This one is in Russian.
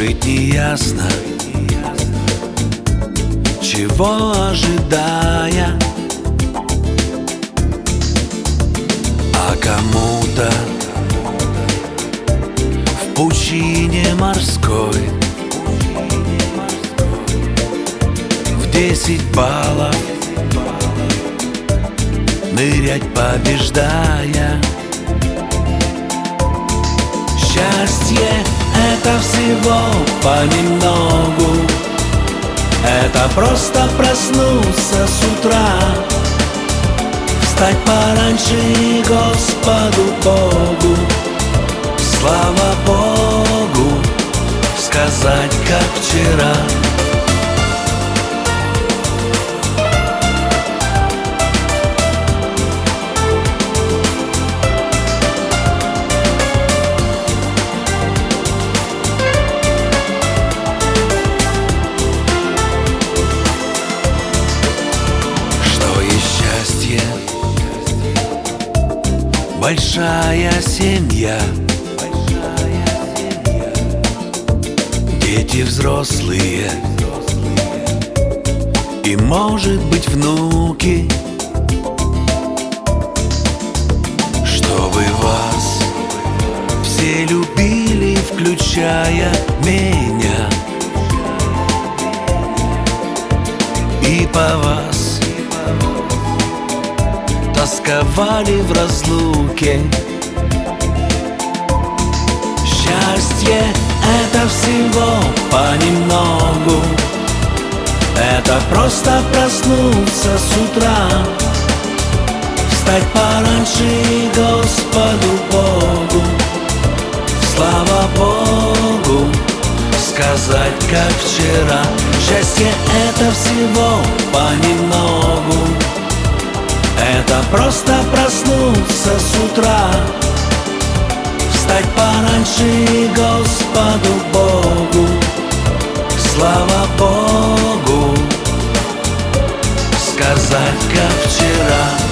Жить неясно, чего ожидая, а кому-то в пучине морской в 10 баллов нырять побеждая. Счастье — это всего понемногу, это просто проснуться с утра, встать пораньше и Господу Богу, слава Богу, сказать, как вчера. Большая семья, дети взрослые и, может быть, внуки, чтобы вас все любили, включая меня, и по вас тосковали в разлуке. Счастье — это всего понемногу, это просто проснуться с утра, встать пораньше и Господу Богу, слава Богу, сказать, как вчера. Счастье — это всего понемногу, это просто проснуться с утра, встать пораньше и Господу Богу, слава Богу, сказать, как вчера.